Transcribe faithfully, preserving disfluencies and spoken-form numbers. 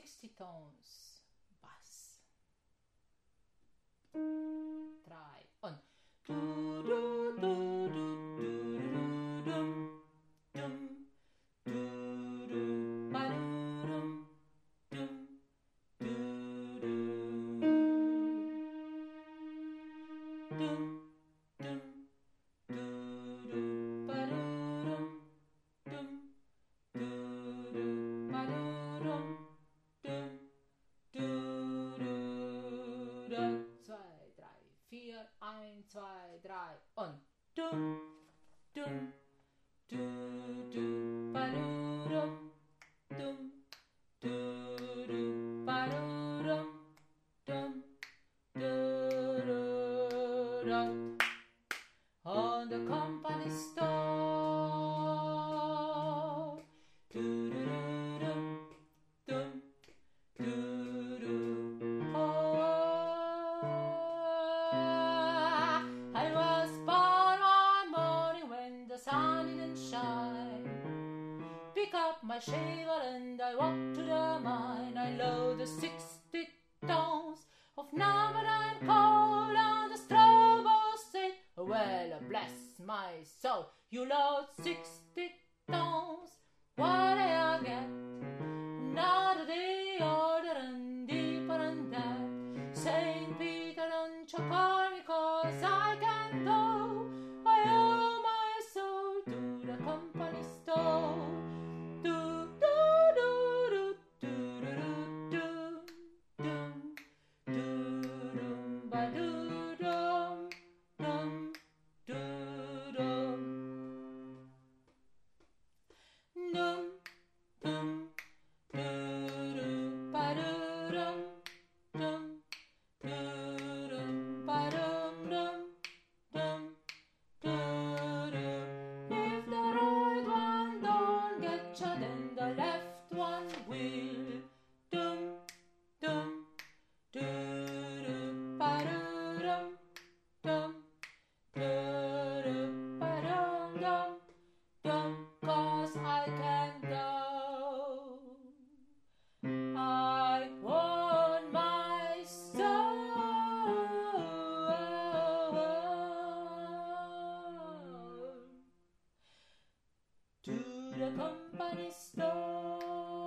sixty tones bass. Try on. Do do do do do do dum do do ba dum dum do do dum dum do do ba dum dum do do ba dum dum do do da zwei drei vier eins zwei drei und dum dum do do ba dum dum do do ba dum dum do do da. On the company store. Do do do dum do do. Oh, I was born one morning when the sun didn't shine. Pick up my shovel and I walk to the mine. I load the sixty tons of Namadine coal on the straw said, well, bless my soul, you load sixty tons. What do I get? Not the order and deeper than that. Saint Peter don't call me 'cause I can go. I owe my soul to the company store. Do do do do do do do do do ba do dum dum do dum dum dum do do ba do dum dum do dum ba dum dum dum do do. If the right one don't get you, then the left one will. Dum dum do do ba do dum dum do do ba dum dum dum. 'Cause I can go. I want my soul to the company store.